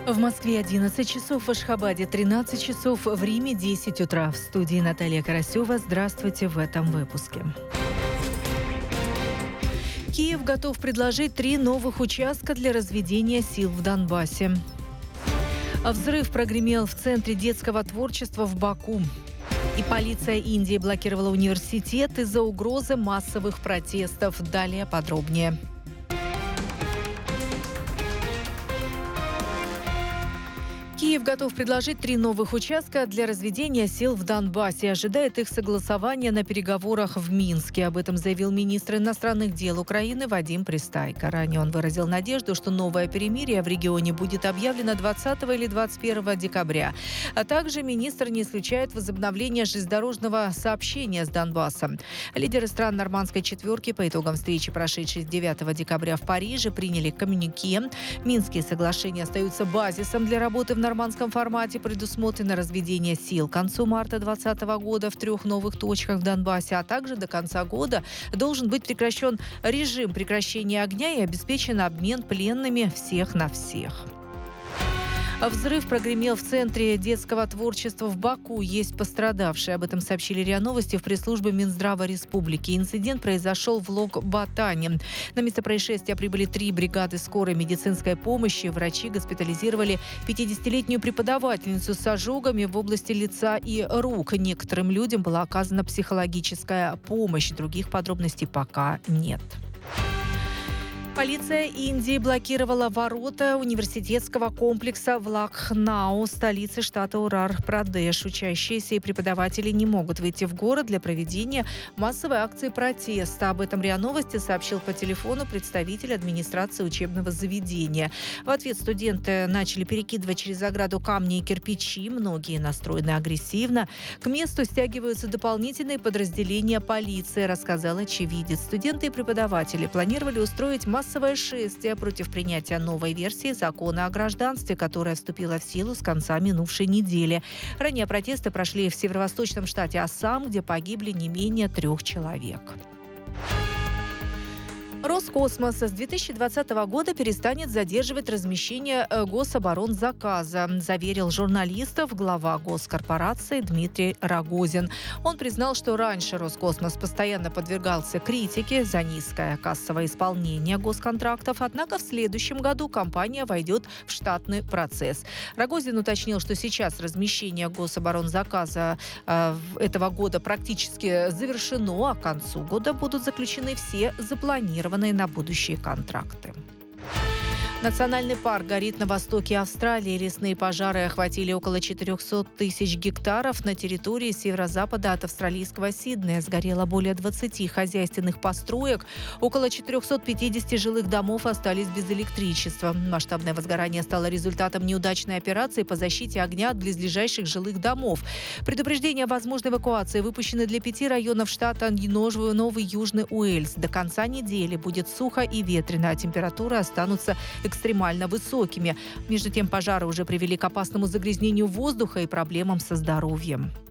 В Москве 11 часов, в Ашхабаде 13 часов, в Риме 10 утра. В студии Наталья Карасева. Здравствуйте в этом выпуске. Киев готов предложить 3 новых участка для разведения сил в Донбассе. Взрыв прогремел в Центре детского творчества в Баку. И полиция Индии блокировала университет из-за угрозы массовых протестов. Далее подробнее. Киев готов предложить 3 новых участка для разведения сил в Донбассе. Ожидает их согласования на переговорах в Минске. Об этом заявил министр иностранных дел Украины Вадим Пристайко. Ранее он выразил надежду, что новое перемирие в регионе будет объявлено 20 или 21 декабря. А также министр не исключает возобновление железнодорожного сообщения с Донбассом. Лидеры стран нормандской четверки по итогам встречи, прошедшей 9 декабря в Париже, приняли коммюнике. Минские соглашения остаются базисом для работы в нормандском формате. Предусмотрено разведение сил к концу марта 2020 года в 3 новых точках в Донбассе, а также до конца года должен быть прекращен режим прекращения огня и обеспечен обмен пленными всех на всех. Взрыв прогремел в Центре детского творчества в Баку. Есть пострадавшие. Об этом сообщили РИА Новости в пресс-службе Минздрава Республики. Инцидент произошел в Лок-Батане. На место происшествия прибыли 3 бригады скорой медицинской помощи. Врачи госпитализировали 50-летнюю преподавательницу с ожогами в области лица и рук. Некоторым людям была оказана психологическая помощь. Других подробностей пока нет. Полиция Индии блокировала ворота университетского комплекса в Лакхнау, столице штата Утар-Прадеш. Учащиеся и преподаватели не могут выйти в город для проведения массовой акции протеста. Об этом РИА Новости сообщил по телефону представитель администрации учебного заведения. В ответ студенты начали перекидывать через ограду камни и кирпичи. Многие настроены агрессивно. К месту стягиваются дополнительные подразделения полиции, рассказал очевидец. Студенты и преподаватели планировали устроить массовое шествие против принятия новой версии закона о гражданстве, которая вступила в силу с конца минувшей недели. Ранее протесты прошли в северо-восточном штате Ассам, где погибли не менее 3 человек. Роскосмос с 2020 года перестанет задерживать размещение гособоронзаказа, заверил журналистов глава госкорпорации Дмитрий Рогозин. Он признал, что раньше Роскосмос постоянно подвергался критике за низкое кассовое исполнение госконтрактов, однако в следующем году компания войдет в штатный процесс. Рогозин уточнил, что сейчас размещение гособоронзаказа этого года практически завершено, а к концу года будут заключены все запланированные на будущие контракты. Национальный парк горит на востоке Австралии. Лесные пожары охватили около 400 тысяч гектаров на территории северо-запада от австралийского Сиднея. Сгорело более 20 хозяйственных построек. Около 450 жилых домов остались без электричества. Масштабное возгорание стало результатом неудачной операции по защите огня от близлежащих жилых домов. Предупреждения о возможной эвакуации выпущены для 5 районов штата Новый Южный Уэльс. До конца недели будет сухо и ветрено, а температуры останутся экстремально высокими. Между тем, пожары уже привели к опасному загрязнению воздуха и проблемам со здоровьем.